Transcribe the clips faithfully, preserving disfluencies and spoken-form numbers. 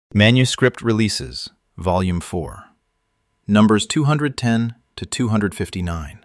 Manuscript Releases, Volume four, Numbers two hundred ten to two hundred fifty-nine.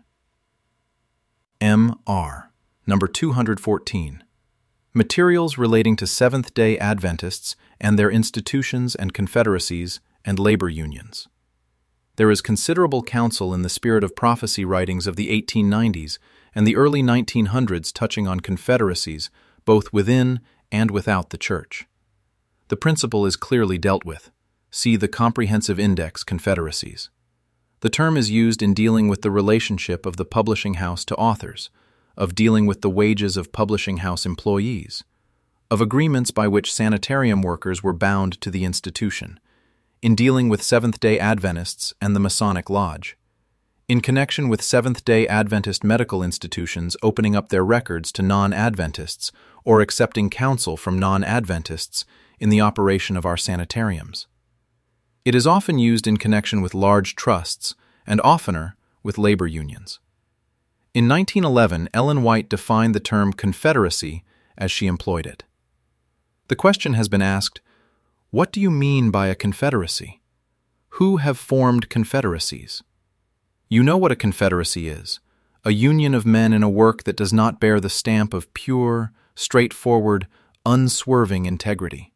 M R, Number two hundred fourteen. Materials relating to Seventh-day Adventists and their institutions and confederacies and labor unions. There is considerable counsel in the spirit of prophecy writings of the eighteen nineties and the early nineteen hundreds touching on confederacies, both within and without the Church. The principle is clearly dealt with. See the Comprehensive Index Confederacies. The term is used in dealing with the relationship of the publishing house to authors, of dealing with the wages of publishing house employees, of agreements by which sanitarium workers were bound to the institution, in dealing with Seventh-day Adventists and the Masonic Lodge, in connection with Seventh-day Adventist medical institutions opening up their records to non-Adventists or accepting counsel from non-Adventists in the operation of our sanitariums. It is often used in connection with large trusts, and oftener with labor unions. In nineteen eleven, Ellen White defined the term confederacy as she employed it. The question has been asked, what do you mean by a confederacy? Who have formed confederacies? You know what a confederacy is, a union of men in a work that does not bear the stamp of pure, straightforward, unswerving integrity.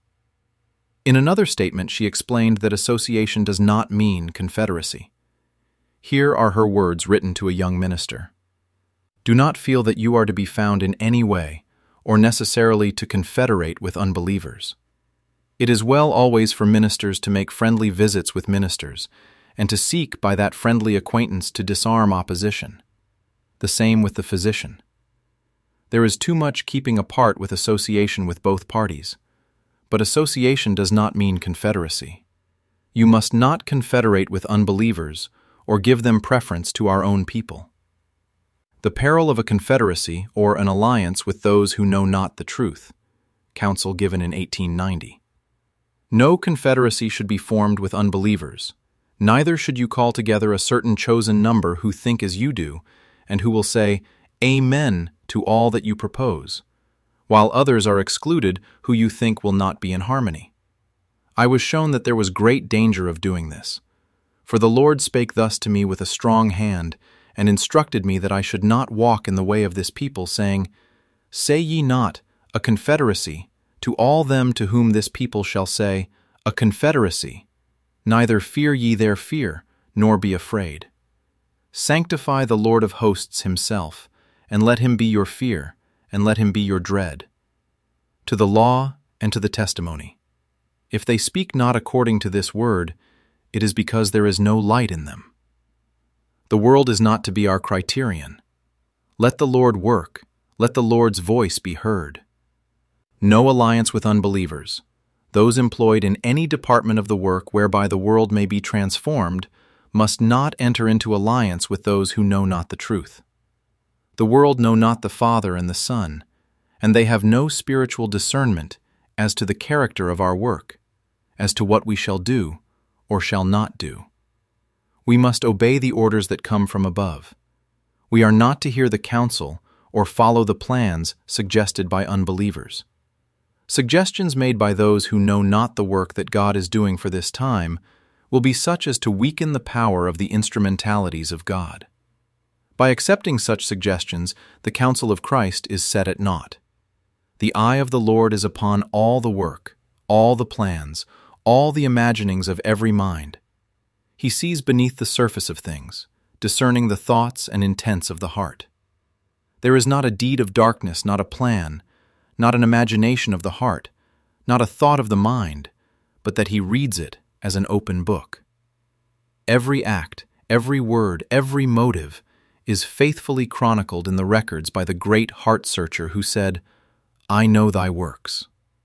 In another statement, she explained that association does not mean confederacy. Here are her words written to a young minister. Do not feel that you are to be found in any way, or necessarily to confederate with unbelievers. It is well always for ministers to make friendly visits with ministers, and to seek by that friendly acquaintance to disarm opposition. The same with the physician. There is too much keeping apart with association with both parties. But association does not mean confederacy. You must not confederate with unbelievers or give them preference to our own people. The peril of a confederacy or an alliance with those who know not the truth. Counsel given in eighteen ninety. No confederacy should be formed with unbelievers. Neither should you call together a certain chosen number who think as you do, and who will say, Amen to all that you propose, while others are excluded who you think will not be in harmony. I was shown that there was great danger of doing this. For the Lord spake thus to me with a strong hand, and instructed me that I should not walk in the way of this people, saying, Say ye not, a confederacy, to all them to whom this people shall say, a confederacy. Neither fear ye their fear, nor be afraid. Sanctify the Lord of hosts himself, and let him be your fear, and let him be your dread. To the law and to the testimony. If they speak not according to this word, it is because there is no light in them. The world is not to be our criterion. Let the Lord work, let the Lord's voice be heard. No alliance with unbelievers. Those employed in any department of the work whereby the world may be transformed must not enter into alliance with those who know not the truth. The world know not the Father and the Son, and they have no spiritual discernment as to the character of our work, as to what we shall do or shall not do. We must obey the orders that come from above. We are not to hear the counsel or follow the plans suggested by unbelievers. Suggestions made by those who know not the work that God is doing for this time will be such as to weaken the power of the instrumentalities of God. By accepting such suggestions, the counsel of Christ is set at naught. The eye of the Lord is upon all the work, all the plans, all the imaginings of every mind. He sees beneath the surface of things, discerning the thoughts and intents of the heart. There is not a deed of darkness, not a plan, not an imagination of the heart, not a thought of the mind, but that he reads it as an open book. Every act, every word, every motive is faithfully chronicled in the records by the great heart-searcher who said, I know thy works.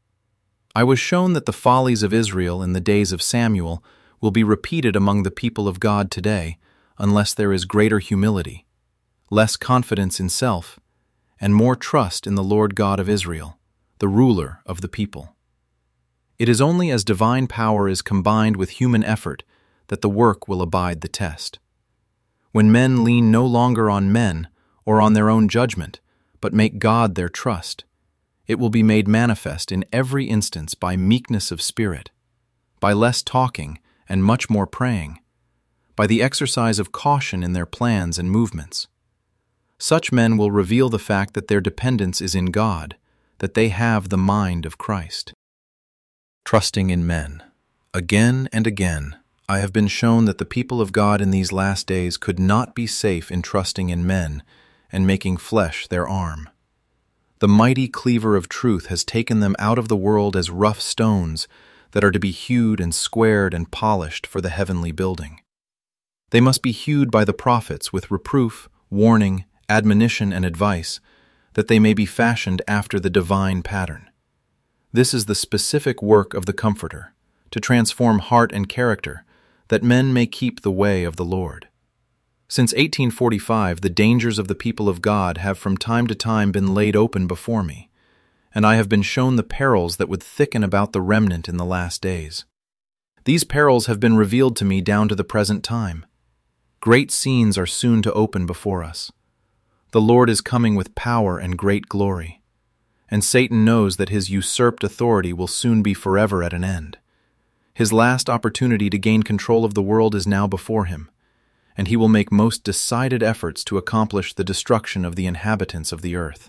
I was shown that the follies of Israel in the days of Samuel will be repeated among the people of God today unless there is greater humility, less confidence in self, and more trust in the Lord God of Israel, the ruler of the people. It is only as divine power is combined with human effort that the work will abide the test. When men lean no longer on men or on their own judgment, but make God their trust, it will be made manifest in every instance by meekness of spirit, by less talking and much more praying, by the exercise of caution in their plans and movements. Such men will reveal the fact that their dependence is in God, that they have the mind of Christ. Trusting in men. Again and again, I have been shown that the people of God in these last days could not be safe in trusting in men and making flesh their arm. The mighty cleaver of truth has taken them out of the world as rough stones that are to be hewed and squared and polished for the heavenly building. They must be hewed by the prophets with reproof, warning, admonition, and advice, that they may be fashioned after the divine pattern. This is the specific work of the Comforter, to transform heart and character, that men may keep the way of the Lord. Since eighteen forty-five, the dangers of the people of God have from time to time been laid open before me, and I have been shown the perils that would thicken about the remnant in the last days. These perils have been revealed to me down to the present time. Great scenes are soon to open before us. The Lord is coming with power and great glory, and Satan knows that his usurped authority will soon be forever at an end. His last opportunity to gain control of the world is now before him, and he will make most decided efforts to accomplish the destruction of the inhabitants of the earth.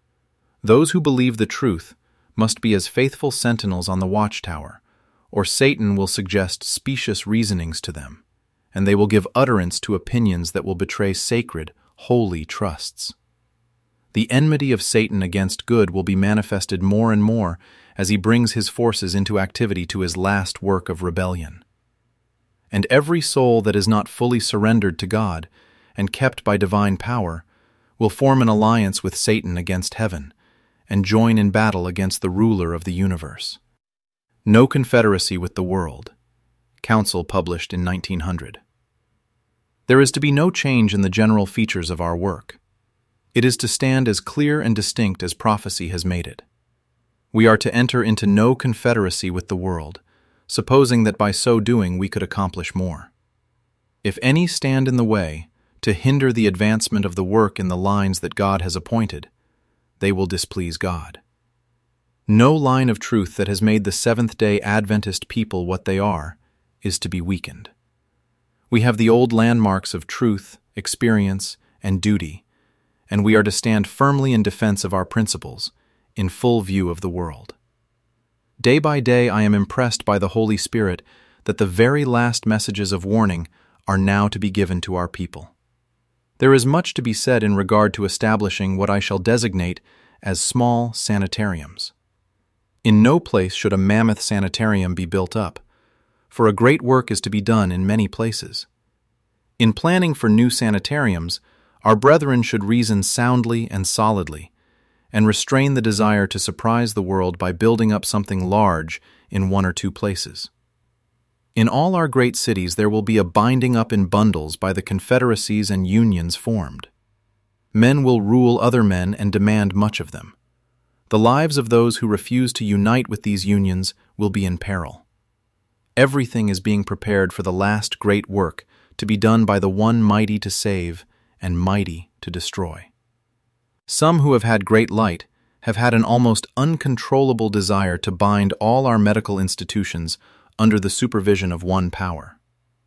Those who believe the truth must be as faithful sentinels on the watchtower, or Satan will suggest specious reasonings to them, and they will give utterance to opinions that will betray sacred, holy trusts. The enmity of Satan against good will be manifested more and more as he brings his forces into activity to his last work of rebellion. And every soul that is not fully surrendered to God and kept by divine power will form an alliance with Satan against heaven and join in battle against the ruler of the universe. No confederacy with the world. Council published in nineteen hundred. There is to be no change in the general features of our work. It is to stand as clear and distinct as prophecy has made it. We are to enter into no confederacy with the world, supposing that by so doing we could accomplish more. If any stand in the way to hinder the advancement of the work in the lines that God has appointed, they will displease God. No line of truth that has made the Seventh-day Adventist people what they are is to be weakened. We have the old landmarks of truth, experience, and duty, and we are to stand firmly in defense of our principles, in full view of the world. Day by day I am impressed by the Holy Spirit that the very last messages of warning are now to be given to our people. There is much to be said in regard to establishing what I shall designate as small sanitariums. In no place should a mammoth sanitarium be built up, for a great work is to be done in many places. In planning for new sanitariums, our brethren should reason soundly and solidly, and restrain the desire to surprise the world by building up something large in one or two places. In all our great cities there will be a binding up in bundles by the confederacies and unions formed. Men will rule other men and demand much of them. The lives of those who refuse to unite with these unions will be in peril. Everything is being prepared for the last great work to be done by the one mighty to save and mighty to destroy. Some who have had great light have had an almost uncontrollable desire to bind all our medical institutions under the supervision of one power.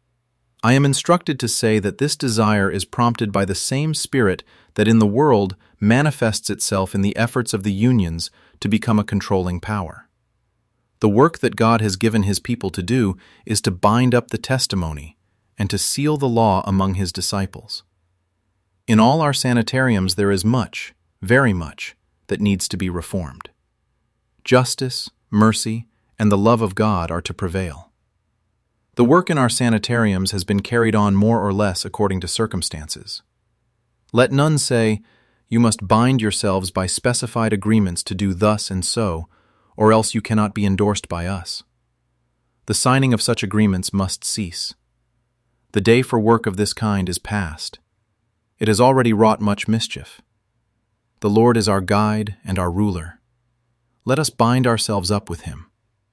I am instructed to say that this desire is prompted by the same spirit that in the world manifests itself in the efforts of the unions to become a controlling power. The work that God has given His people to do is to bind up the testimony and to seal the law among His disciples. In all our sanitariums there is much, very much, that needs to be reformed. Justice, mercy, and the love of God are to prevail. The work in our sanitariums has been carried on more or less according to circumstances. Let none say, "You must bind yourselves by specified agreements to do thus and so, or else you cannot be endorsed by us." The signing of such agreements must cease. The day for work of this kind is past. It has already wrought much mischief. The Lord is our guide and our ruler. Let us bind ourselves up with Him.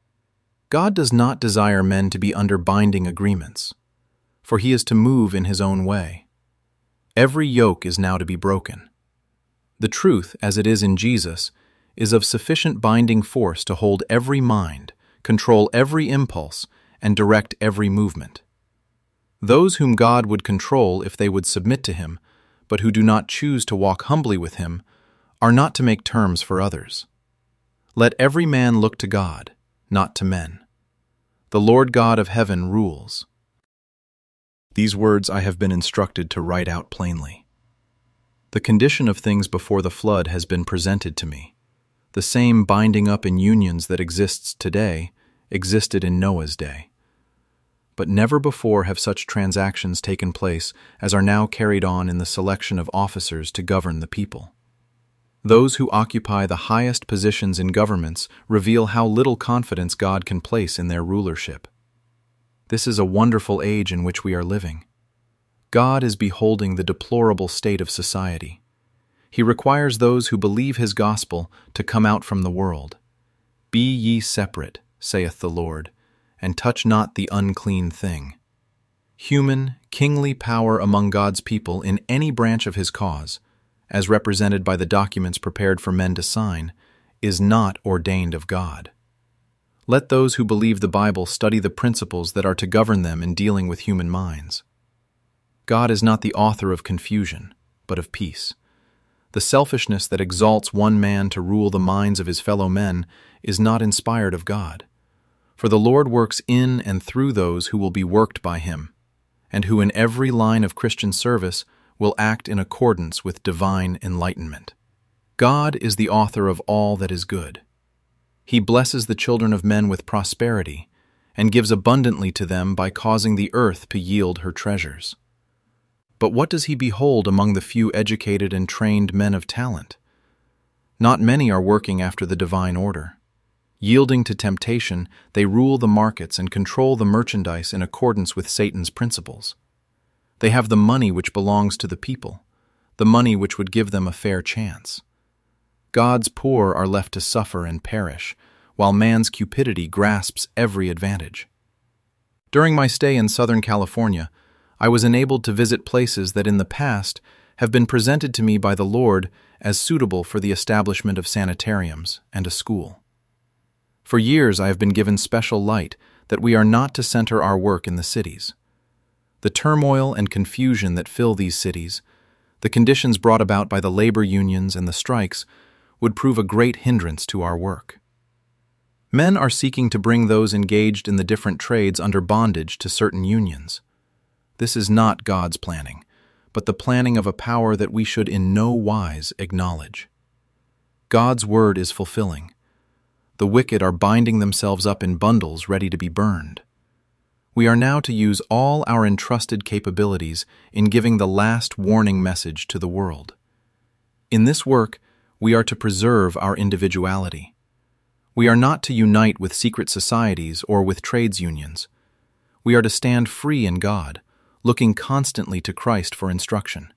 God does not desire men to be under binding agreements, for He is to move in His own way. Every yoke is now to be broken. The truth, as it is in Jesus, is of sufficient binding force to hold every mind, control every impulse, and direct every movement. Those whom God would control if they would submit to Him, but who do not choose to walk humbly with Him, are not to make terms for others. Let every man look to God, not to men. The Lord God of heaven rules. These words I have been instructed to write out plainly. The condition of things before the flood has been presented to me. The same binding up in unions that exists today existed in Noah's day. But never before have such transactions taken place as are now carried on in the selection of officers to govern the people. Those who occupy the highest positions in governments reveal how little confidence God can place in their rulership. This is a wonderful age in which we are living. God is beholding the deplorable state of society. He requires those who believe His gospel to come out from the world. Be ye separate, saith the Lord, and touch not the unclean thing. Human, kingly power among God's people in any branch of His cause, as represented by the documents prepared for men to sign, is not ordained of God. Let those who believe the Bible study the principles that are to govern them in dealing with human minds. God is not the author of confusion, but of peace. The selfishness that exalts one man to rule the minds of his fellow men is not inspired of God. For the Lord works in and through those who will be worked by Him, and who in every line of Christian service will act in accordance with divine enlightenment. God is the author of all that is good. He blesses the children of men with prosperity, and gives abundantly to them by causing the earth to yield her treasures. But what does He behold among the few educated and trained men of talent? Not many are working after the divine order. Yielding to temptation, they rule the markets and control the merchandise in accordance with Satan's principles. They have the money which belongs to the people, the money which would give them a fair chance. God's poor are left to suffer and perish, while man's cupidity grasps every advantage. During my stay in Southern California, I was enabled to visit places that in the past have been presented to me by the Lord as suitable for the establishment of sanitariums and a school. For years I have been given special light that we are not to center our work in the cities. The turmoil and confusion that fill these cities, the conditions brought about by the labor unions and the strikes, would prove a great hindrance to our work. Men are seeking to bring those engaged in the different trades under bondage to certain unions. This is not God's planning, but the planning of a power that we should in no wise acknowledge. God's word is fulfilling. The wicked are binding themselves up in bundles ready to be burned. We are now to use all our entrusted capabilities in giving the last warning message to the world. In this work, we are to preserve our individuality. We are not to unite with secret societies or with trades unions. We are to stand free in God, looking constantly to Christ for instruction.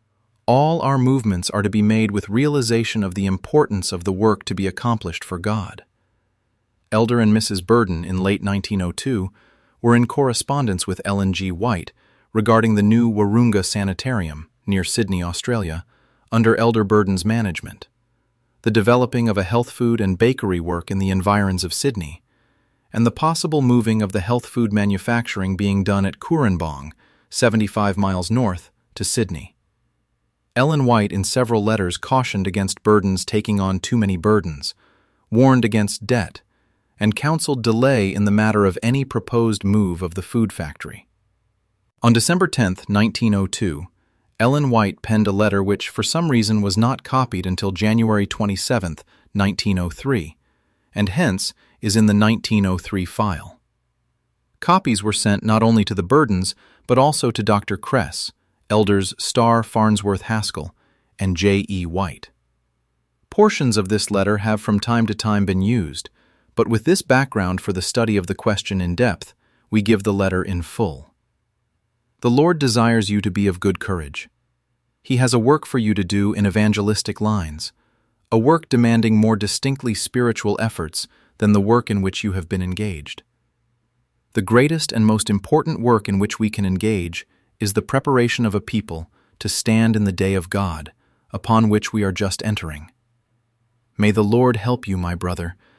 All our movements are to be made with realization of the importance of the work to be accomplished for God. Elder and Missus Burden in late nineteen oh two were in correspondence with Ellen G. White regarding the new Wahroonga Sanitarium near Sydney, Australia, under Elder Burden's management, the developing of a health food and bakery work in the environs of Sydney, and the possible moving of the health food manufacturing being done at Cooranbong, seventy-five miles north, to Sydney. Ellen White in several letters cautioned against Burden's taking on too many burdens, warned against debt, and counseled delay in the matter of any proposed move of the food factory. On December tenth, nineteen oh two, Ellen White penned a letter which for some reason was not copied until January twenty-seventh, nineteen oh three, and hence is in the nineteen oh three file. Copies were sent not only to the Burdens, but also to Doctor Kress, Elders Starr Farnsworth Haskell, and J E White. Portions of this letter have from time to time been used, but with this background for the study of the question in depth, we give the letter in full. The Lord desires you to be of good courage. He has a work for you to do in evangelistic lines, a work demanding more distinctly spiritual efforts than the work in which you have been engaged. The greatest and most important work in which we can engage is the preparation of a people to stand in the day of God, upon which we are just entering. May the Lord help you, my brother,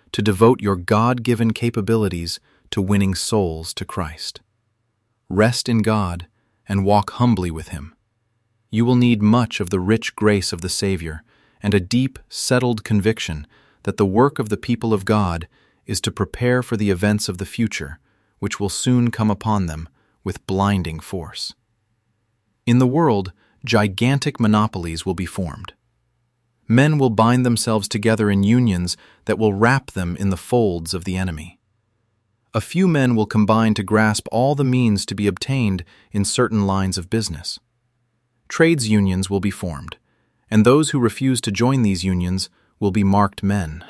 to devote your God-given capabilities to winning souls to Christ. Rest in God and walk humbly with Him. You will need much of the rich grace of the Savior and a deep, settled conviction that the work of the people of God is to prepare for the events of the future, which will soon come upon them with blinding force. In the world, gigantic monopolies will be formed. Men will bind themselves together in unions that will wrap them in the folds of the enemy. A few men will combine to grasp all the means to be obtained in certain lines of business. Trades unions will be formed, and those who refuse to join these unions will be marked men.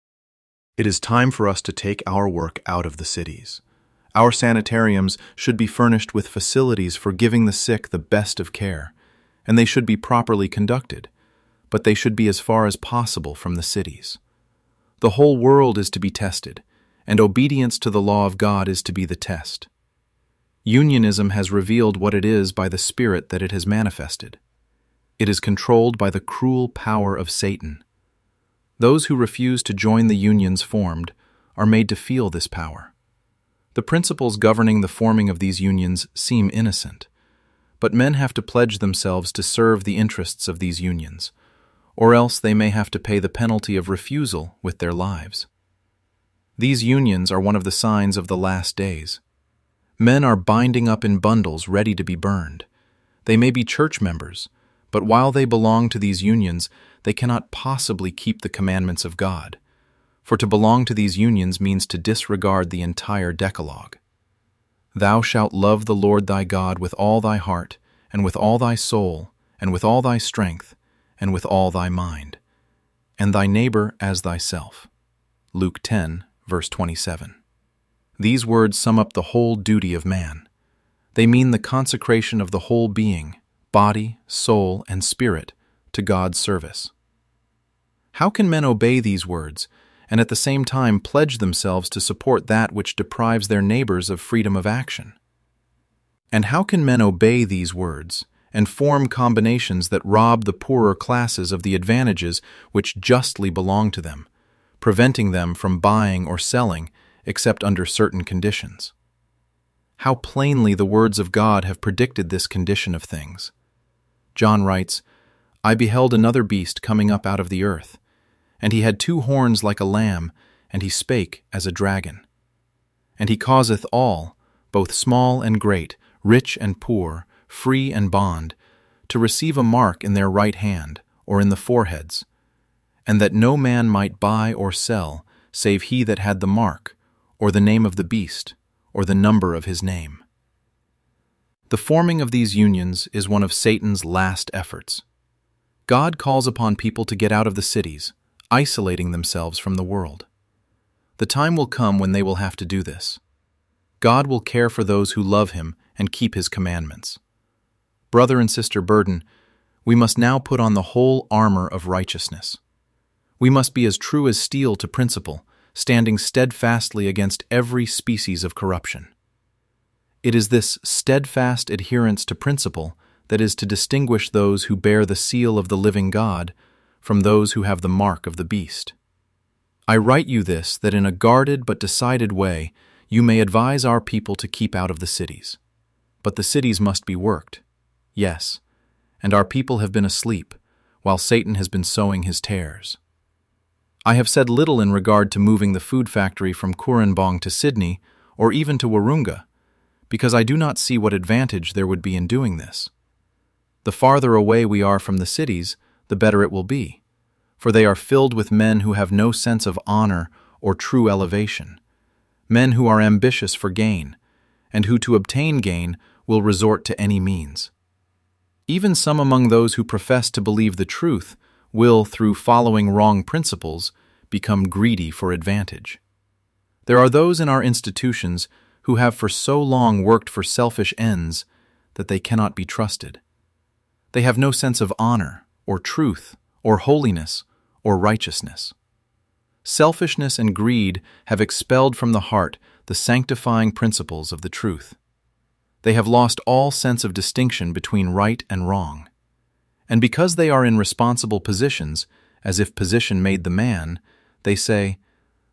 It is time for us to take our work out of the cities. Our sanitariums should be furnished with facilities for giving the sick the best of care, and they should be properly conducted, but they should be as far as possible from the cities. The whole world is to be tested, and obedience to the law of God is to be the test. Unionism has revealed what it is by the spirit that it has manifested. It is controlled by the cruel power of Satan. Those who refuse to join the unions formed are made to feel this power. The principles governing the forming of these unions seem innocent, but men have to pledge themselves to serve the interests of these unions, or else they may have to pay the penalty of refusal with their lives. These unions are one of the signs of the last days. Men are binding up in bundles ready to be burned. They may be church members, but while they belong to these unions, they cannot possibly keep the commandments of God, for to belong to these unions means to disregard the entire Decalogue. Thou shalt love the Lord thy God with all thy heart, and with all thy soul, and with all thy strength, and with all thy mind, and thy neighbor as thyself. Luke ten, verse twenty-seven. These words sum up the whole duty of man. They mean the consecration of the whole being, body, soul, and spirit, to God's service. How can men obey these words and at the same time pledge themselves to support that which deprives their neighbors of freedom of action? And how can men obey these words and form combinations that rob the poorer classes of the advantages which justly belong to them, preventing them from buying or selling except under certain conditions? How plainly the words of God have predicted this condition of things. John writes, I beheld another beast coming up out of the earth, and he had two horns like a lamb, and he spake as a dragon. And he causeth all, both small and great, rich and poor, free and bond, to receive a mark in their right hand, or in the foreheads, and that no man might buy or sell, save he that had the mark, or the name of the beast, or the number of his name. The forming of these unions is one of Satan's last efforts. God calls upon people to get out of the cities, isolating themselves from the world. The time will come when they will have to do this. God will care for those who love Him and keep His commandments. Brother and Sister Burden, we must now put on the whole armor of righteousness. We must be as true as steel to principle, standing steadfastly against every species of corruption. It is this steadfast adherence to principle that is to distinguish those who bear the seal of the living God from those who have the mark of the beast. I write you this, that in a guarded but decided way you may advise our people to keep out of the cities. But the cities must be worked. Yes, and our people have been asleep, while Satan has been sowing his tares. I have said little in regard to moving the food factory from Kurrambong to Sydney, or even to Wahroonga, because I do not see what advantage there would be in doing this. The farther away we are from the cities, the better it will be, for they are filled with men who have no sense of honor or true elevation, men who are ambitious for gain, and who to obtain gain will resort to any means. Even some among those who profess to believe the truth will, through following wrong principles, become greedy for advantage. There are those in our institutions who have for so long worked for selfish ends that they cannot be trusted. They have no sense of honor, or truth, or holiness, or righteousness. Selfishness and greed have expelled from the heart the sanctifying principles of the truth. They have lost all sense of distinction between right and wrong. And because they are in responsible positions, as if position made the man, they say,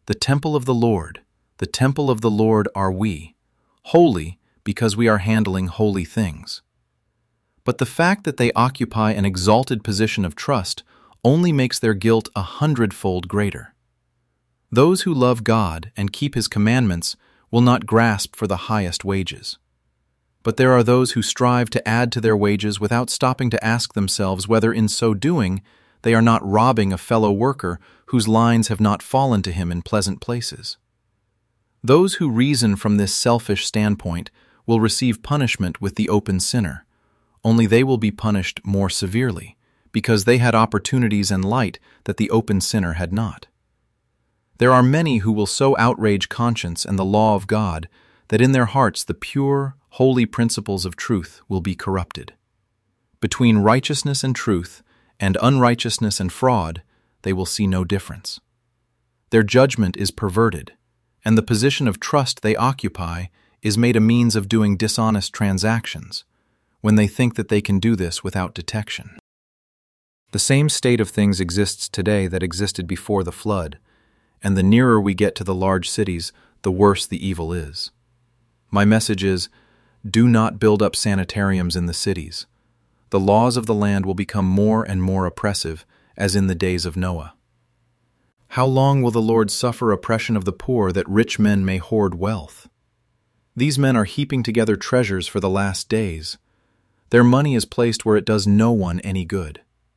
the temple of the Lord, the temple of the Lord are we, holy because we are handling holy things. But the fact that they occupy an exalted position of trust only makes their guilt a hundredfold greater. Those who love God and keep His commandments will not grasp for the highest wages. But there are those who strive to add to their wages without stopping to ask themselves whether in so doing they are not robbing a fellow worker whose lines have not fallen to him in pleasant places. Those who reason from this selfish standpoint will receive punishment with the open sinner, only they will be punished more severely, because they had opportunities and light that the open sinner had not. There are many who will so outrage conscience and the law of God that in their hearts the pure, holy principles of truth will be corrupted. Between righteousness and truth, and unrighteousness and fraud, they will see no difference. Their judgment is perverted, and the position of trust they occupy is made a means of doing dishonest transactions, when they think that they can do this without detection. The same state of things exists today that existed before the flood, and the nearer we get to the large cities, the worse the evil is. My message is, do not build up sanitariums in the cities. The laws of the land will become more and more oppressive, as in the days of Noah. How long will the Lord suffer oppression of the poor that rich men may hoard wealth? These men are heaping together treasures for the last days. Their money is placed where it does no one any good.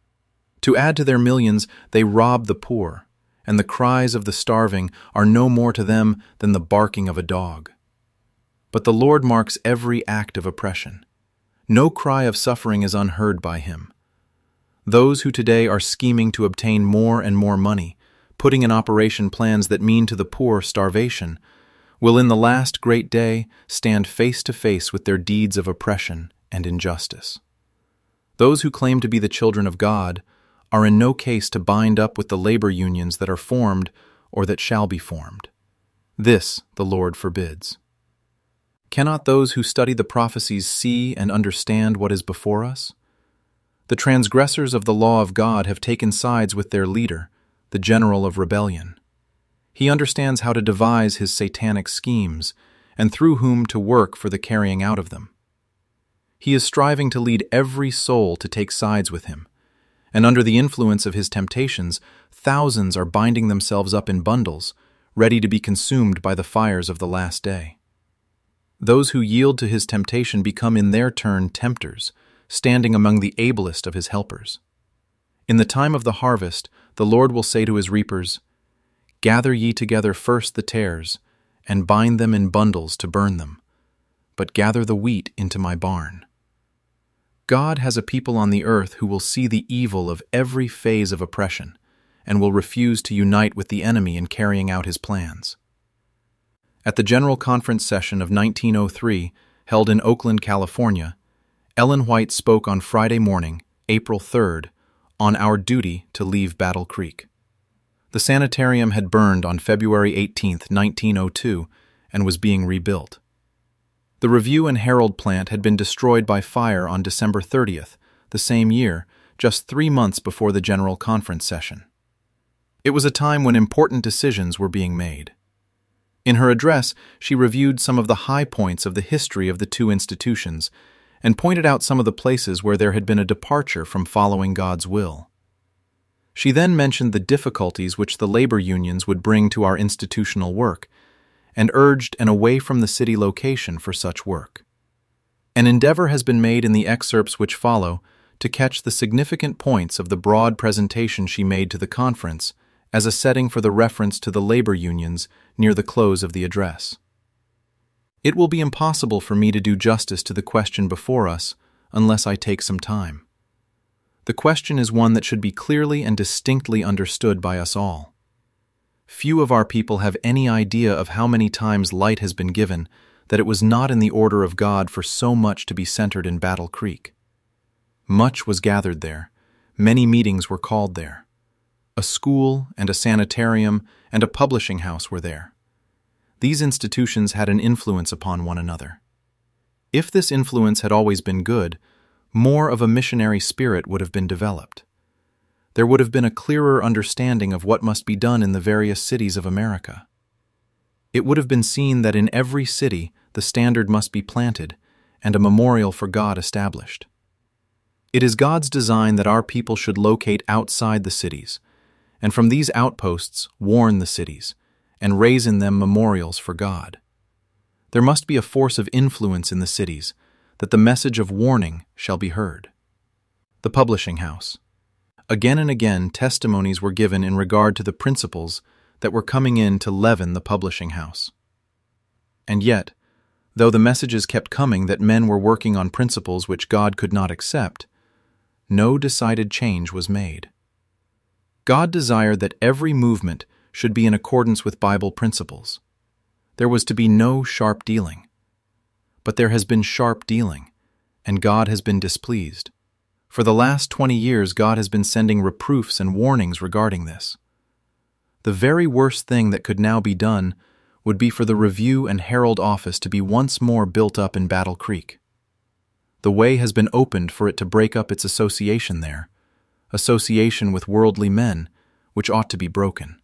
To add to their millions, they rob the poor, and the cries of the starving are no more to them than the barking of a dog. But the Lord marks every act of oppression. No cry of suffering is unheard by Him. Those who today are scheming to obtain more and more money, putting in operation plans that mean to the poor starvation, will in the last great day stand face to face with their deeds of oppression and injustice. Those who claim to be the children of God are in no case to bind up with the labor unions that are formed or that shall be formed. This the Lord forbids. Cannot those who study the prophecies see and understand what is before us? The transgressors of the law of God have taken sides with their leader, the general of rebellion. He understands how to devise his satanic schemes, and through whom to work for the carrying out of them. He is striving to lead every soul to take sides with him, and under the influence of his temptations, thousands are binding themselves up in bundles, ready to be consumed by the fires of the last day. Those who yield to his temptation become in their turn tempters, standing among the ablest of his helpers. In the time of the harvest, the Lord will say to his reapers, "Gather ye together first the tares, and bind them in bundles to burn them, but gather the wheat into my barn." God has a people on the earth who will see the evil of every phase of oppression, and will refuse to unite with the enemy in carrying out his plans. At the General Conference session of nineteen oh three, held in Oakland, California, Ellen White spoke on Friday morning, April third, on our duty to leave Battle Creek. The sanitarium had burned on February eighteenth, nineteen oh two, and was being rebuilt. The Review and Herald plant had been destroyed by fire on December thirtieth, the same year, just three months before the General Conference session. It was a time when important decisions were being made. In her address, she reviewed some of the high points of the history of the two institutions and pointed out some of the places where there had been a departure from following God's will. She then mentioned the difficulties which the labor unions would bring to our institutional work and urged an away-from-the-city location for such work. An endeavor has been made in the excerpts which follow to catch the significant points of the broad presentation she made to the conference as a setting for the reference to the labor unions near the close of the address. It will be impossible for me to do justice to the question before us unless I take some time. The question is one that should be clearly and distinctly understood by us all. Few of our people have any idea of how many times light has been given that it was not in the order of God for so much to be centered in Battle Creek. Much was gathered there. Many meetings were called there. A school and a sanitarium and a publishing house were there. These institutions had an influence upon one another. If this influence had always been good, more of a missionary spirit would have been developed. there would have been a clearer understanding of what must be done in the various cities of America. It would have been seen that in every city the standard must be planted and a memorial for God established. It is God's design that our people should locate outside the cities, and from these outposts warn the cities, and raise in them memorials for God. There must be a force of influence in the cities, that the message of warning shall be heard. The publishing house. Again and again testimonies were given in regard to the principles that were coming in to leaven the publishing house. And yet, though the messages kept coming that men were working on principles which God could not accept, no decided change was made. God desired that every movement should be in accordance with Bible principles. There was to be no sharp dealing. But there has been sharp dealing, and God has been displeased. For the last twenty years, God has been sending reproofs and warnings regarding this. The very worst thing that could now be done would be for the Review and Herald office to be once more built up in Battle Creek. The way has been opened for it to break up its association there, association with worldly men, which ought to be broken.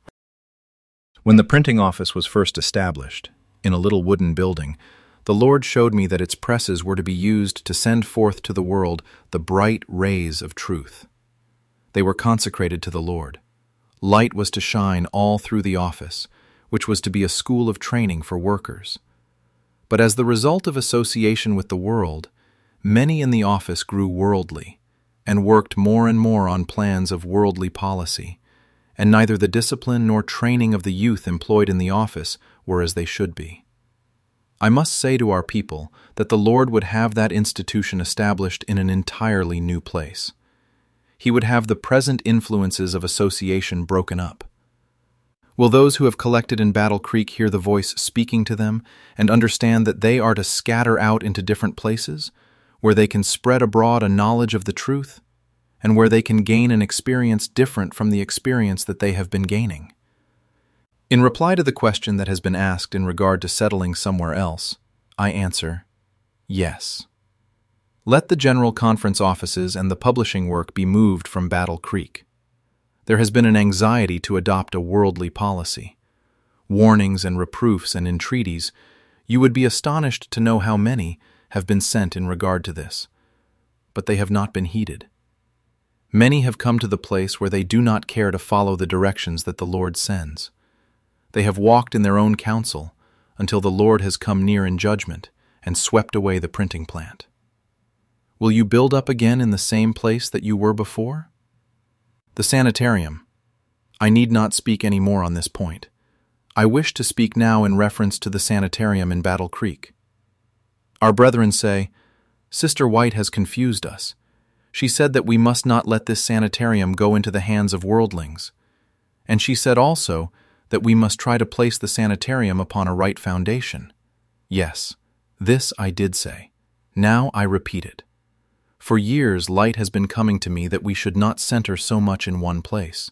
When the printing office was first established, in a little wooden building, the Lord showed me that its presses were to be used to send forth to the world the bright rays of truth. They were consecrated to the Lord. Light was to shine all through the office, which was to be a school of training for workers. But as the result of association with the world, many in the office grew worldly, and worked more and more on plans of worldly policy, and neither the discipline nor training of the youth employed in the office were as they should be. I must say to our people that the Lord would have that institution established in an entirely new place. He would have the present influences of association broken up. Will those who have collected in Battle Creek hear the voice speaking to them and understand that they are to scatter out into different places, where they can spread abroad a knowledge of the truth, and where they can gain an experience different from the experience that they have been gaining? In reply to the question that has been asked in regard to settling somewhere else, I answer, yes. Let the General Conference offices and the publishing work be moved from Battle Creek. There has been an anxiety to adopt a worldly policy. Warnings and reproofs and entreaties, you would be astonished to know how many have been sent in regard to this, but they have not been heeded. Many have come to the place where they do not care to follow the directions that the Lord sends. They have walked in their own counsel until the Lord has come near in judgment and swept away the printing plant. Will you build up again in the same place that you were before? The sanitarium. I need not speak any more on this point. I wish to speak now in reference to the sanitarium in Battle Creek. Our brethren say, Sister White has confused us. She said that we must not let this sanitarium go into the hands of worldlings. And she said also that we must try to place the sanitarium upon a right foundation. Yes, this I did say. Now I repeat it. For years light has been coming to me that we should not center so much in one place.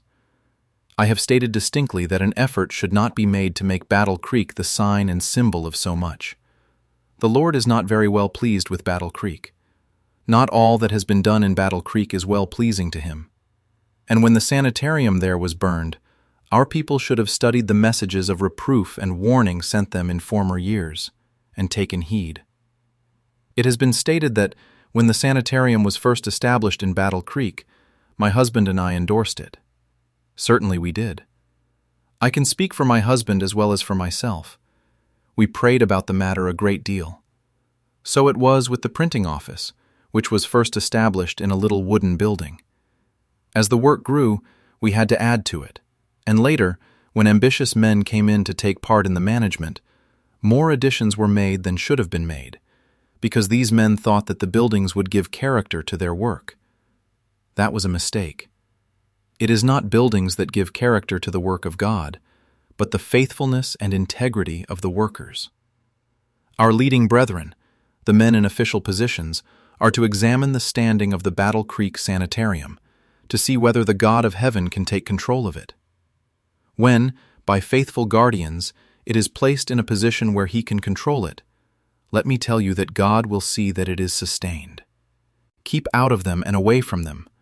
I have stated distinctly that an effort should not be made to make Battle Creek the sign and symbol of so much. The Lord is not very well pleased with Battle Creek. Not all that has been done in Battle Creek is well pleasing to him. And when the sanitarium there was burned, our people should have studied the messages of reproof and warning sent them in former years, and taken heed. It has been stated that when the sanitarium was first established in Battle Creek, my husband and I endorsed it. Certainly we did. I can speak for my husband as well as for myself. We prayed about the matter a great deal. So it was with the printing office, which was first established in a little wooden building. As the work grew, we had to add to it, and later, when ambitious men came in to take part in the management, more additions were made than should have been made, because these men thought that the buildings would give character to their work. That was a mistake. It is not buildings that give character to the work of God, but the faithfulness and integrity of the workers. Our leading brethren, the men in official positions, are to examine the standing of the Battle Creek Sanitarium, to see whether the God of heaven can take control of it. When, by faithful guardians, it is placed in a position where he can control it, let me tell you that God will see that it is sustained. Keep out of them and away from them.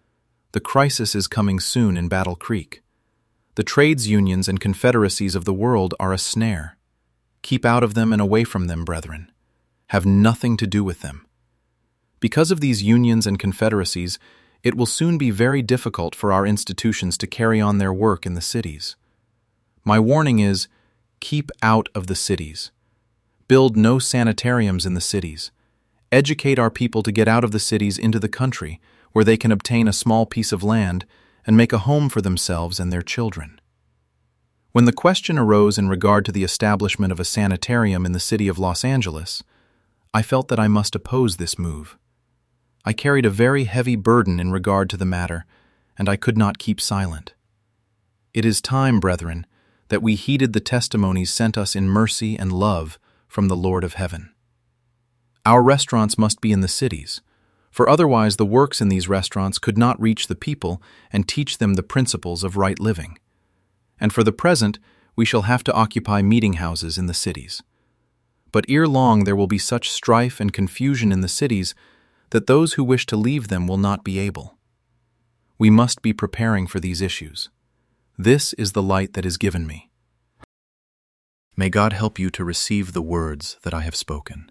The crisis is coming soon in Battle Creek. The trades unions and confederacies of the world are a snare. Keep out of them and away from them, brethren. Have nothing to do with them. Because of these unions and confederacies, it will soon be very difficult for our institutions to carry on their work in the cities. My warning is, keep out of the cities. Build no sanitariums in the cities. Educate our people to get out of the cities into the country, where they can obtain a small piece of land and make a home for themselves and their children. When the question arose in regard to the establishment of a sanitarium in the city of Los Angeles, I felt that I must oppose this move. I carried a very heavy burden in regard to the matter, and I could not keep silent. It is time, brethren, that we heeded the testimonies sent us in mercy and love from the Lord of heaven. Our restaurants must be in the cities, for otherwise the works in these restaurants could not reach the people and teach them the principles of right living. And for the present, we shall have to occupy meeting houses in the cities. But ere long there will be such strife and confusion in the cities that those who wish to leave them will not be able. We must be preparing for these issues. This is the light that is given me. May God help you to receive the words that I have spoken.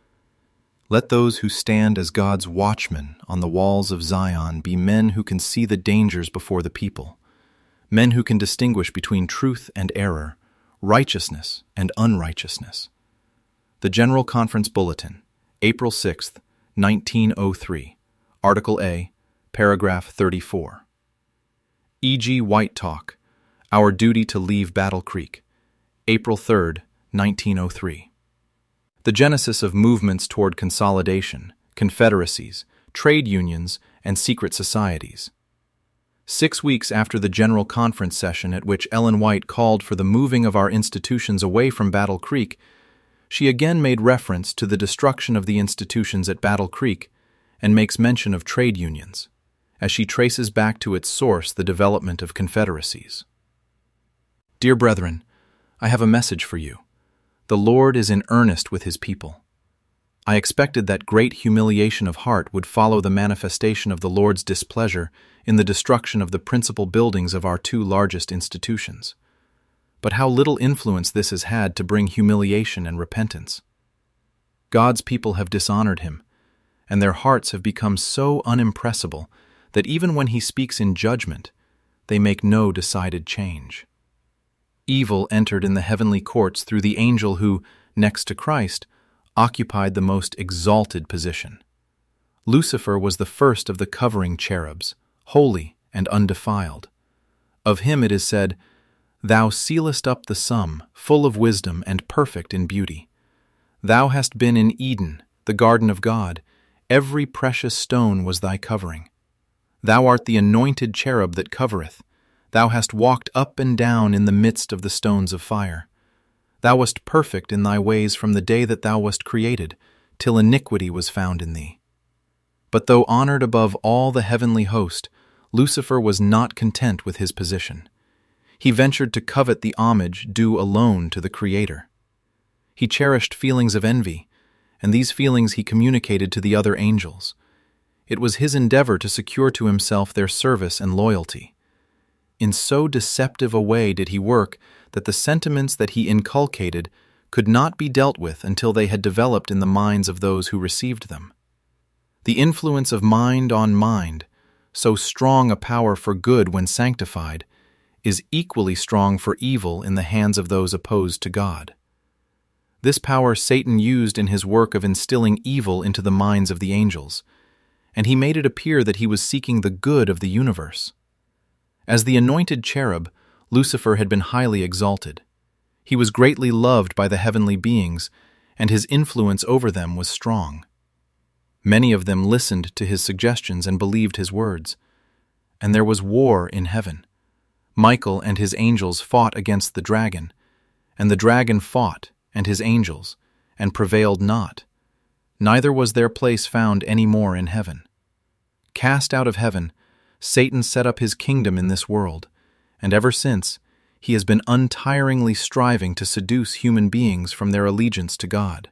Let those who stand as God's watchmen on the walls of Zion be men who can see the dangers before the people, men who can distinguish between truth and error, righteousness and unrighteousness. The General Conference Bulletin, April sixth, nineteen oh three, Article A, Paragraph thirty-four. E G White Talk, Our Duty to Leave Battle Creek, April third, nineteen oh three. The genesis of movements toward consolidation, confederacies, trade unions, and secret societies. Six weeks after the General Conference session at which Ellen White called for the moving of our institutions away from Battle Creek, she again made reference to the destruction of the institutions at Battle Creek and makes mention of trade unions, as she traces back to its source the development of confederacies. Dear brethren, I have a message for you. The Lord is in earnest with his people. I expected that great humiliation of heart would follow the manifestation of the Lord's displeasure in the destruction of the principal buildings of our two largest institutions. But how little influence this has had to bring humiliation and repentance. God's people have dishonored him, and their hearts have become so unimpressible that even when he speaks in judgment, they make no decided change. Evil entered in the heavenly courts through the angel who, next to Christ, occupied the most exalted position. Lucifer was the first of the covering cherubs, holy and undefiled. Of him it is said, Thou sealest up the sum, full of wisdom and perfect in beauty. Thou hast been in Eden, the garden of God. Every precious stone was thy covering. Thou art the anointed cherub that covereth. Thou hast walked up and down in the midst of the stones of fire. Thou wast perfect in thy ways from the day that thou wast created, till iniquity was found in thee. But though honored above all the heavenly host, Lucifer was not content with his position. He ventured to covet the homage due alone to the Creator. He cherished feelings of envy, and these feelings he communicated to the other angels. It was his endeavor to secure to himself their service and loyalty. In so deceptive a way did he work that the sentiments that he inculcated could not be dealt with until they had developed in the minds of those who received them. The influence of mind on mind, so strong a power for good when sanctified, is equally strong for evil in the hands of those opposed to God. This power Satan used in his work of instilling evil into the minds of the angels, and he made it appear that he was seeking the good of the universe. As the anointed cherub, Lucifer had been highly exalted. He was greatly loved by the heavenly beings, and his influence over them was strong. Many of them listened to his suggestions and believed his words. And there was war in heaven. Michael and his angels fought against the dragon, and the dragon fought and his angels, and prevailed not. Neither was their place found any more in heaven. Cast out of heaven, Satan set up his kingdom in this world, and ever since, he has been untiringly striving to seduce human beings from their allegiance to God.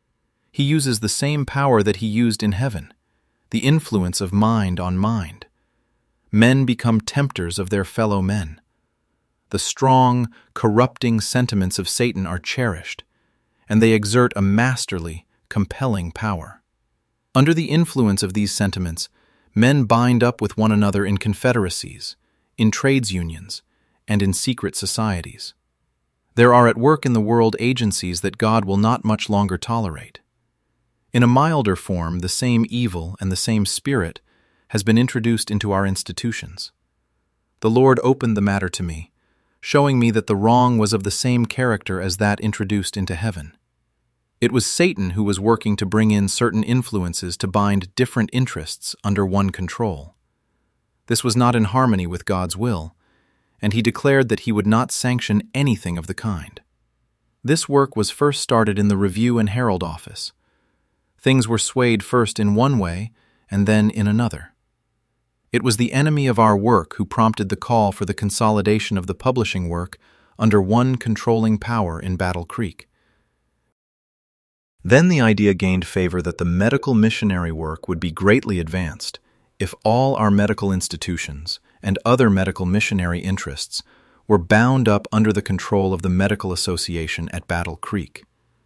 He uses the same power that he used in heaven, the influence of mind on mind. men become tempters of their fellow men. The strong, corrupting sentiments of Satan are cherished, and they exert a masterly, compelling power. Under the influence of these sentiments, men bind up with one another in confederacies, in trades unions, and in secret societies. There are at work in the world agencies that God will not much longer tolerate. In a milder form, the same evil and the same spirit has been introduced into our institutions. The Lord opened the matter to me, showing me that the wrong was of the same character as that introduced into heaven. It was Satan who was working to bring in certain influences to bind different interests under one control. This was not in harmony with God's will, and he declared that he would not sanction anything of the kind. This work was first started in the Review and Herald office. Things were swayed first in one way and then in another. It was the enemy of our work who prompted the call for the consolidation of the publishing work under one controlling power in Battle Creek. Then the idea gained favor that the medical missionary work would be greatly advanced if all our medical institutions and other medical missionary interests were bound up under the control of the Medical Association at Battle Creek.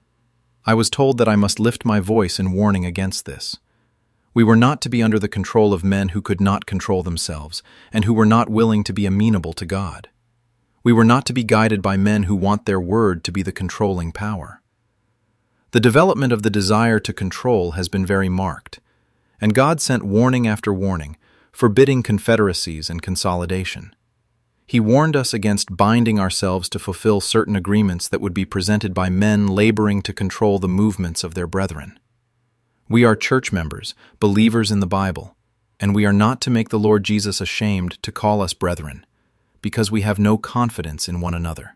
I was told that I must lift my voice in warning against this. We were not to be under the control of men who could not control themselves and who were not willing to be amenable to God. We were not to be guided by men who want their word to be the controlling power. The development of the desire to control has been very marked, and God sent warning after warning, forbidding confederacies and consolidation. He warned us against binding ourselves to fulfill certain agreements that would be presented by men laboring to control the movements of their brethren. We are church members, believers in the Bible, and we are not to make the Lord Jesus ashamed to call us brethren, because we have no confidence in one another.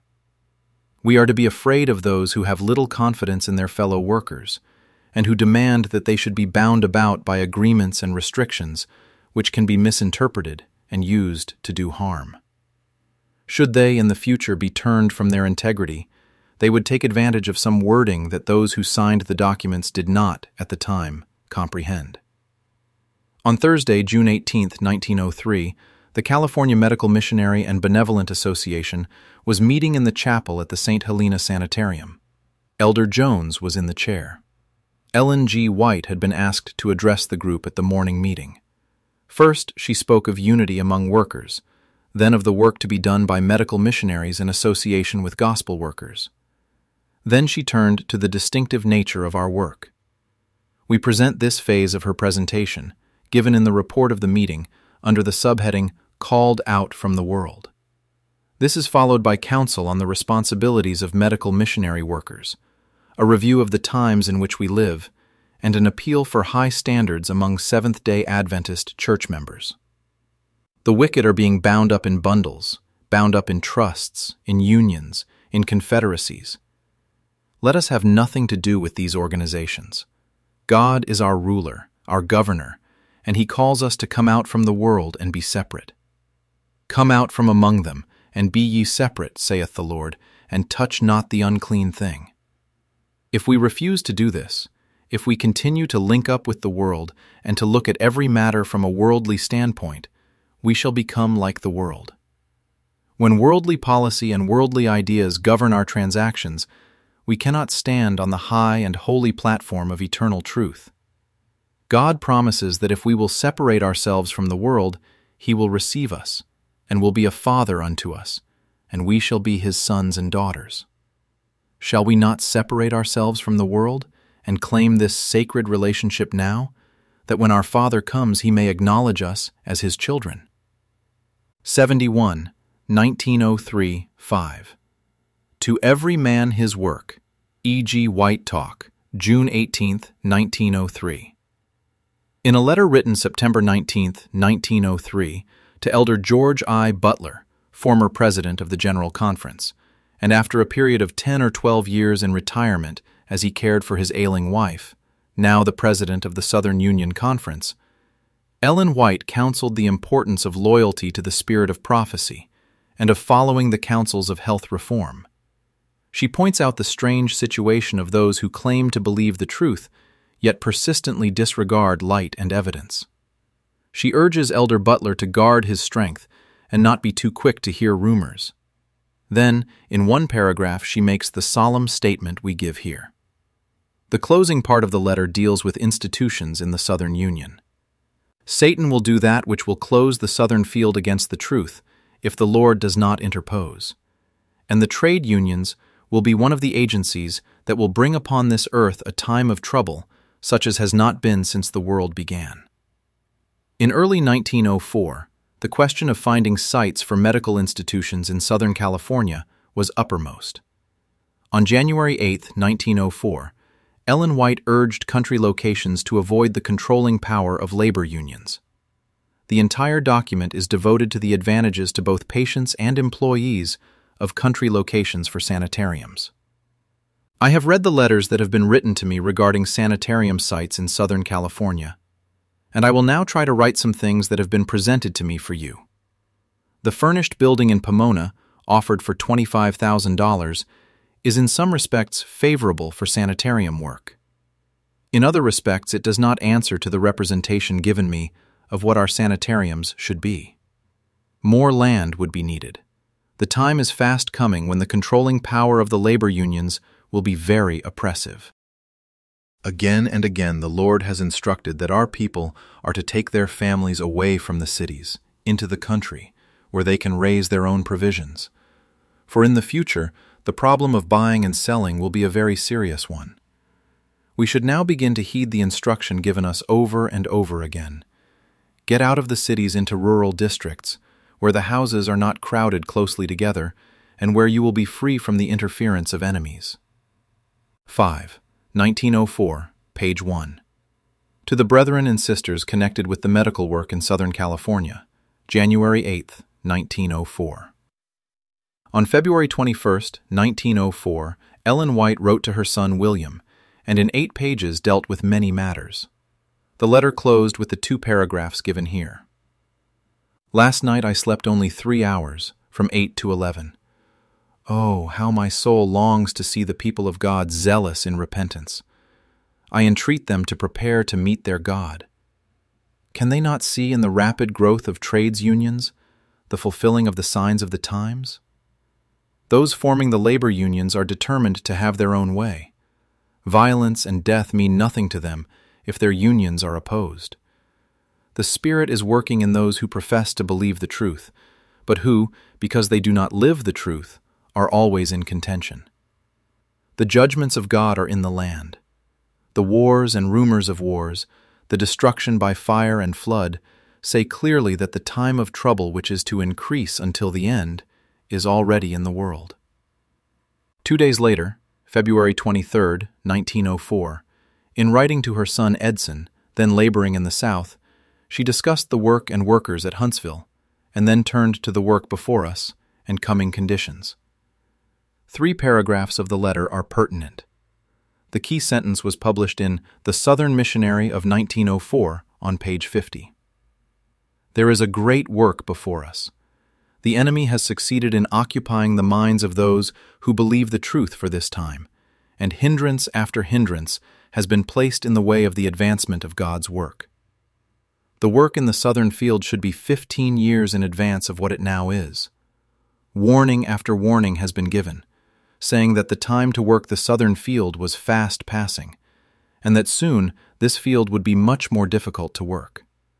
We are to be afraid of those who have little confidence in their fellow workers, and who demand that they should be bound about by agreements and restrictions which can be misinterpreted and used to do harm. Should they in the future be turned from their integrity, they would take advantage of some wording that those who signed the documents did not, at the time, comprehend. On Thursday, June eighteenth, nineteen oh three, the California Medical Missionary and Benevolent Association was meeting in the chapel at the Saint Helena Sanitarium. Elder Jones was in the chair. Ellen G. White had been asked to address the group at the morning meeting. First, she spoke of unity among workers, then of the work to be done by medical missionaries in association with gospel workers. Then she turned to the distinctive nature of our work. We present this phase of her presentation, given in the report of the meeting, under the subheading, Called Out from the World. This is followed by counsel on the responsibilities of medical missionary workers, a review of the times in which we live, and an appeal for high standards among Seventh-day Adventist church members. The wicked are being bound up in bundles, bound up in trusts, in unions, in confederacies. Let us have nothing to do with these organizations. God is our ruler, our governor, and he calls us to come out from the world and be separate. Come out from among them, and be ye separate, saith the Lord, and touch not the unclean thing. If we refuse to do this, if we continue to link up with the world and to look at every matter from a worldly standpoint, we shall become like the world. When worldly policy and worldly ideas govern our transactions, we cannot stand on the high and holy platform of eternal truth. God promises that if we will separate ourselves from the world, he will receive us, and will be a father unto us, and we shall be his sons and daughters. Shall we not separate ourselves from the world and claim this sacred relationship now, that when our Father comes he may acknowledge us as his children? seventy-one, nineteen oh three, five. To every man his work. E G. White Talk, June eighteenth, nineteen oh three. In a letter written September nineteenth, nineteen oh three, to Elder George I. Butler, former president of the General Conference, and after a period of ten or twelve years in retirement as he cared for his ailing wife, now the president of the Southern Union Conference, Ellen White counseled the importance of loyalty to the spirit of prophecy and of following the counsels of health reform. She points out the strange situation of those who claim to believe the truth, yet persistently disregard light and evidence. She urges Elder Butler to guard his strength and not be too quick to hear rumors. Then, in one paragraph, she makes the solemn statement we give here. The closing part of the letter deals with institutions in the Southern Union. Satan will do that which will close the Southern field against the truth if the Lord does not interpose. And the trade unions will be one of the agencies that will bring upon this earth a time of trouble such as has not been since the world began. In early nineteen oh four, the question of finding sites for medical institutions in Southern California was uppermost. On January eighth, nineteen oh four, Ellen White urged country locations to avoid the controlling power of labor unions. The entire document is devoted to the advantages to both patients and employees of country locations for sanitariums. I have read the letters that have been written to me regarding sanitarium sites in Southern California, and I will now try to write some things that have been presented to me for you. The furnished building in Pomona, offered for twenty-five thousand dollars, is in some respects favorable for sanitarium work. In other respects, it does not answer to the representation given me of what our sanitariums should be. More land would be needed. The time is fast coming when the controlling power of the labor unions will be very oppressive. Again and again the Lord has instructed that our people are to take their families away from the cities, into the country, where they can raise their own provisions. For in the future, the problem of buying and selling will be a very serious one. We should now begin to heed the instruction given us over and over again. Get out of the cities into rural districts, where the houses are not crowded closely together, and where you will be free from the interference of enemies. five. nineteen oh four, page one. To the brethren and sisters connected with the medical work in Southern California, January eighth, nineteen oh four. On February twenty-first, nineteen oh four, Ellen White wrote to her son William, and in eight pages dealt with many matters. The letter closed with the two paragraphs given here. Last night I slept only three hours, from eight to eleven. Oh, how my soul longs to see the people of God zealous in repentance. I entreat them to prepare to meet their God. Can they not see in the rapid growth of trades unions the fulfilling of the signs of the times? Those forming the labor unions are determined to have their own way. Violence and death mean nothing to them if their unions are opposed. The Spirit is working in those who profess to believe the truth, but who, because they do not live the truth, are always in contention. The judgments of God are in the land. The wars and rumors of wars, the destruction by fire and flood, say clearly that the time of trouble which is to increase until the end is already in the world. Two days later, February twenty-third, nineteen oh four, in writing to her son Edson, then laboring in the South, she discussed the work and workers at Huntsville, and then turned to the work before us and coming conditions. Three paragraphs of the letter are pertinent. The key sentence was published in The Southern Missionary of nineteen oh four on page fifty. There is a great work before us. The enemy has succeeded in occupying the minds of those who believe the truth for this time, and hindrance after hindrance has been placed in the way of the advancement of God's work. The work in the southern field should be fifteen years in advance of what it now is. Warning after warning has been given, saying that the time to work the southern field was fast passing, and that soon this field would be much more difficult to work.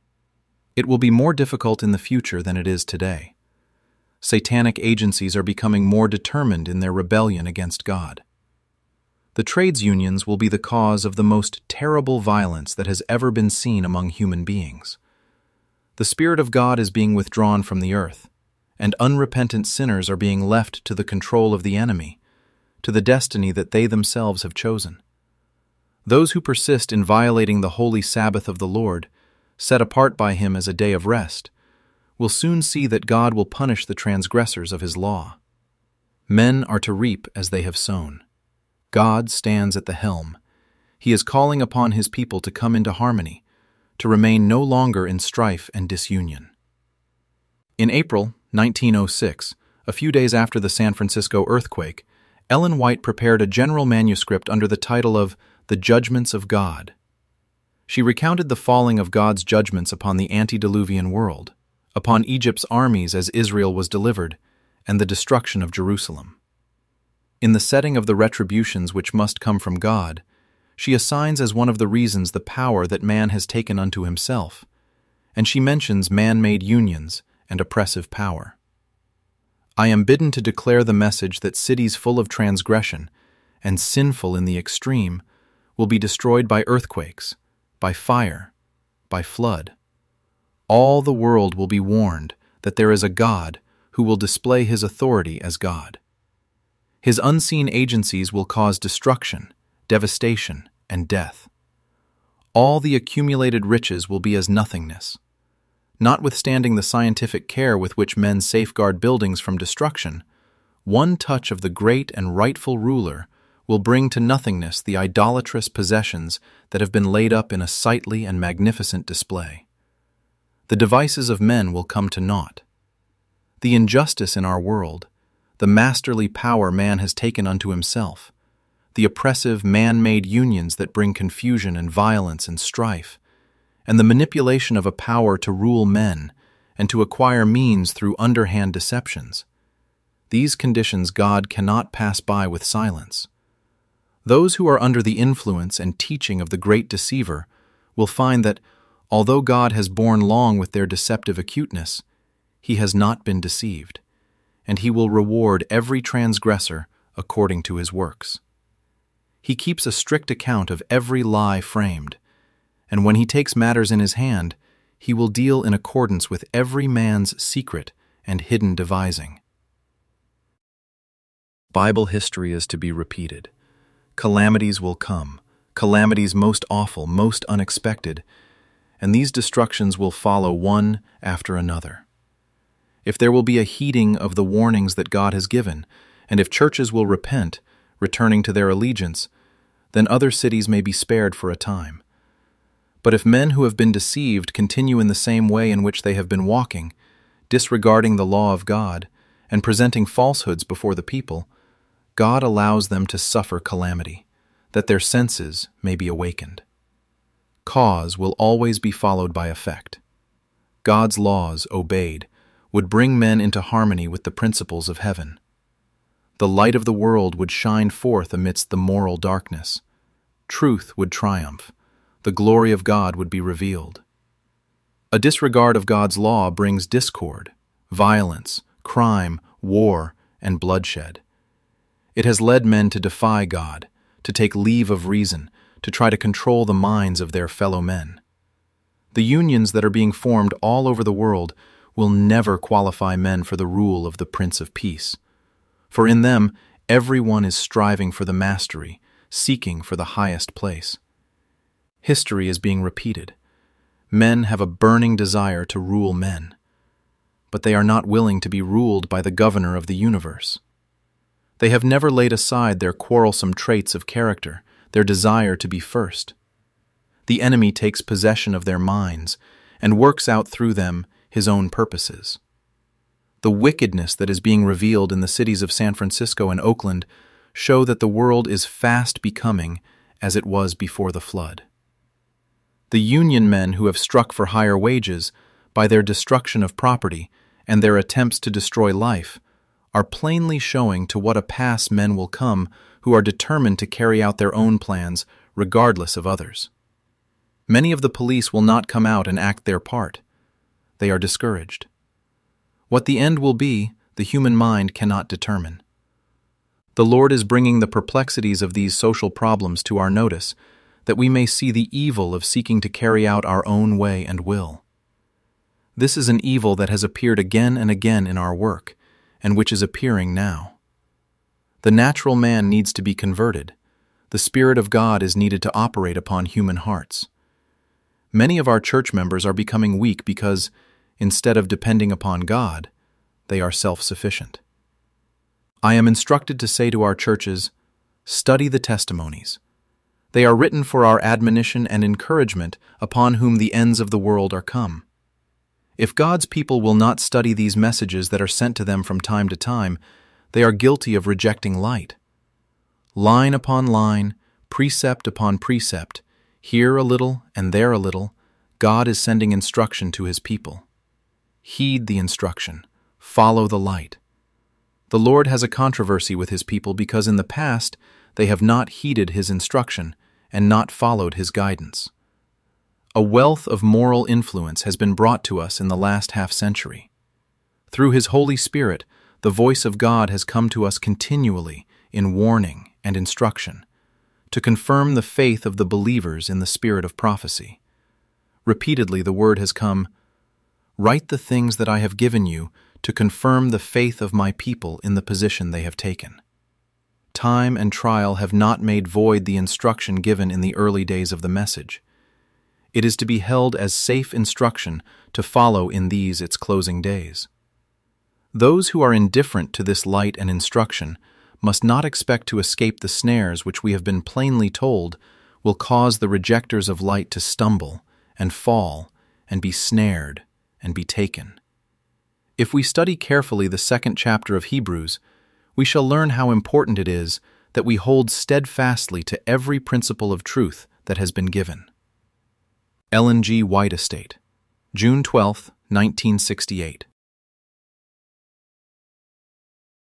It will be more difficult in the future than it is today. Satanic agencies are becoming more determined in their rebellion against God. The trades unions will be the cause of the most terrible violence that has ever been seen among human beings. The Spirit of God is being withdrawn from the earth, and unrepentant sinners are being left to the control of the enemy, to the destiny that they themselves have chosen. Those who persist in violating the holy Sabbath of the Lord, set apart by Him as a day of rest, will soon see that God will punish the transgressors of His law. Men are to reap as they have sown. God stands at the helm. He is calling upon His people to come into harmony, to remain no longer in strife and disunion. In April nineteen oh six, a few days after the San Francisco earthquake, Ellen White prepared a general manuscript under the title of The Judgments of God. She recounted the falling of God's judgments upon the antediluvian world, upon Egypt's armies as Israel was delivered, and the destruction of Jerusalem. In the setting of the retributions which must come from God, she assigns as one of the reasons the power that man has taken unto himself, and she mentions man-made unions and oppressive power. I am bidden to declare the message that cities full of transgression and sinful in the extreme will be destroyed by earthquakes, by fire, by flood. All the world will be warned that there is a God who will display his authority as God. His unseen agencies will cause destruction, devastation, and death. All the accumulated riches will be as nothingness. Notwithstanding the scientific care with which men safeguard buildings from destruction, one touch of the great and rightful ruler will bring to nothingness the idolatrous possessions that have been laid up in a sightly and magnificent display. The devices of men will come to naught. The injustice in our world, the masterly power man has taken unto himself, the oppressive man-made unions that bring confusion and violence and strife, and the manipulation of a power to rule men and to acquire means through underhand deceptions. These conditions God cannot pass by with silence. Those who are under the influence and teaching of the great deceiver will find that, although God has borne long with their deceptive acuteness, he has not been deceived, and he will reward every transgressor according to his works. He keeps a strict account of every lie framed, and when he takes matters in his hand, he will deal in accordance with every man's secret and hidden devising. Bible history is to be repeated. Calamities will come, calamities most awful, most unexpected, and these destructions will follow one after another. If there will be a heeding of the warnings that God has given, and if churches will repent, returning to their allegiance, then other cities may be spared for a time. But if men who have been deceived continue in the same way in which they have been walking, disregarding the law of God, and presenting falsehoods before the people, God allows them to suffer calamity, that their senses may be awakened. Cause will always be followed by effect. God's laws, obeyed, would bring men into harmony with the principles of heaven. The light of the world would shine forth amidst the moral darkness. Truth would triumph. The glory of God would be revealed. A disregard of God's law brings discord, violence, crime, war, and bloodshed. It has led men to defy God, to take leave of reason, to try to control the minds of their fellow men. The unions that are being formed all over the world will never qualify men for the rule of the Prince of Peace, for in them everyone is striving for the mastery, seeking for the highest place. History is being repeated. Men have a burning desire to rule men, but they are not willing to be ruled by the governor of the universe. They have never laid aside their quarrelsome traits of character, their desire to be first. The enemy takes possession of their minds and works out through them his own purposes. The wickedness that is being revealed in the cities of San Francisco and Oakland show that the world is fast becoming as it was before the flood. The union men who have struck for higher wages by their destruction of property and their attempts to destroy life are plainly showing to what a pass men will come who are determined to carry out their own plans regardless of others. Many of the police will not come out and act their part. They are discouraged. What the end will be, the human mind cannot determine. The Lord is bringing the perplexities of these social problems to our notice, that we may see the evil of seeking to carry out our own way and will. This is an evil that has appeared again and again in our work, and which is appearing now. The natural man needs to be converted. The Spirit of God is needed to operate upon human hearts. Many of our church members are becoming weak because, instead of depending upon God, they are self-sufficient. I am instructed to say to our churches, study the testimonies. They are written for our admonition and encouragement upon whom the ends of the world are come. If God's people will not study these messages that are sent to them from time to time, they are guilty of rejecting light. Line upon line, precept upon precept, Here a little and there a little, God is sending instruction to His people. Heed the instruction. Follow the light. The Lord has a controversy with His people because in the past they have not heeded His instruction and not followed His guidance. A wealth of moral influence has been brought to us in the last half-century. Through His Holy Spirit, the voice of God has come to us continually in warning and instruction, to confirm the faith of the believers in the spirit of prophecy. Repeatedly the word has come, "Write the things that I have given you to confirm the faith of my people in the position they have taken." Time and trial have not made void the instruction given in the early days of the message. It is to be held as safe instruction to follow in these its closing days. Those who are indifferent to this light and instruction must not expect to escape the snares which we have been plainly told will cause the rejectors of light to stumble and fall and be snared and be taken. If we study carefully the second chapter of Hebrews, we shall learn how important it is that we hold steadfastly to every principle of truth that has been given. Ellen G. White Estate, June twelfth, nineteen sixty-eight.